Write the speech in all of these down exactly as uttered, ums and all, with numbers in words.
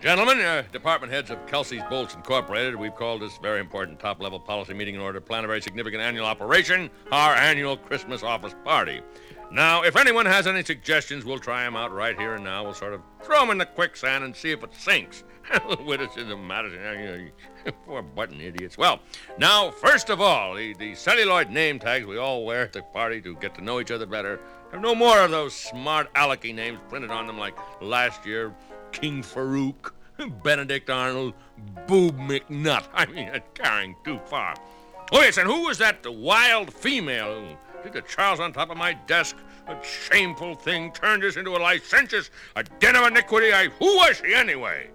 Gentlemen, uh, department heads of Kelsey's Bolts Incorporated, we've called this very important top-level policy meeting in order to plan a very significant annual operation, our annual Christmas office party. Now, if anyone has any suggestions, we'll try them out right here and now. We'll sort of throw them in the quicksand and see if it sinks. Witticism matters. Poor button idiots. Well, now, first of all, the, the celluloid name tags we all wear at the party to get to know each other better have no more of those smart alecky names printed on them like last year. King Farouk, Benedict Arnold, Boob McNutt. I mean, that's carrying too far. Oh, yes, and who was that wild female who did the Charles on top of my desk? A shameful thing turned us into a licentious, a den of iniquity. I, who was she anyway?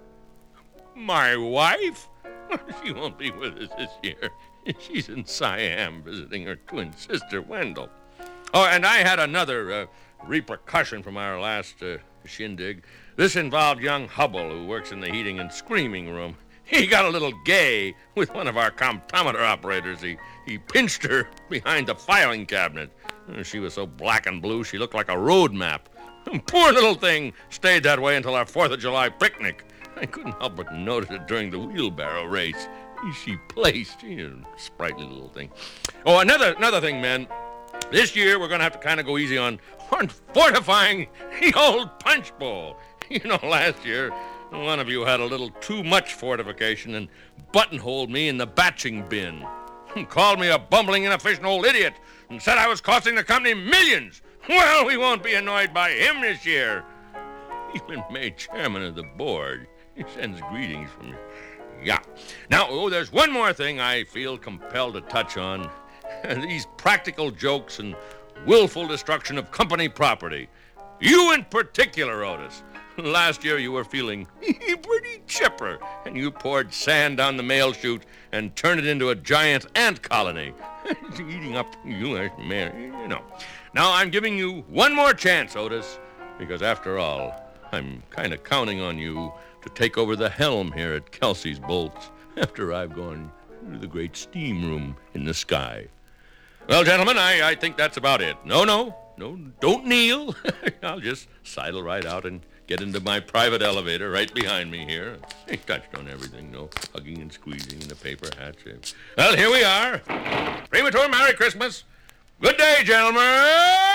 My wife? She won't be with us this year. She's in Siam visiting her twin sister, Wendell. Oh, and I had another uh, repercussion from our last uh, shindig. This involved young Hubble, who works in the heating and screaming room. He got a little gay with one of our comptometer operators. He, he pinched her behind the filing cabinet. She was so black and blue, she looked like a road map. Poor little thing stayed that way until our fourth of July picnic. I couldn't help but notice it during the wheelbarrow race. She placed. She's a sprightly little thing. Oh, another another thing, men. This year, we're going to have to kind of go easy on, on fortifying the old punch bowl. You know, last year, one of you had a little too much fortification and buttonholed me in the batching bin. Called me a bumbling, inefficient old idiot and said I was costing the company millions. Well, we won't be annoyed by him this year. He's been made chairman of the board. He sends greetings from you. Yeah. Now, oh, there's one more thing I feel compelled to touch on. These practical jokes and willful destruction of company property. You in particular, Otis. Last year you were feeling pretty chipper, and you poured sand down the mail chute and turned it into a giant ant colony. Eating up you, man, you know. Now I'm giving you one more chance, Otis, because after all, I'm kind of counting on you to take over the helm here at Kelsey's Bolts after I've gone to the great steam room in the sky. Well, gentlemen, I, I think that's about it. No, no, no, don't kneel. I'll just sidle right out and get into my private elevator right behind me here. He touched on everything, no hugging and squeezing in the paper hats. Well, here we are. Premature Merry Christmas. Good day, gentlemen.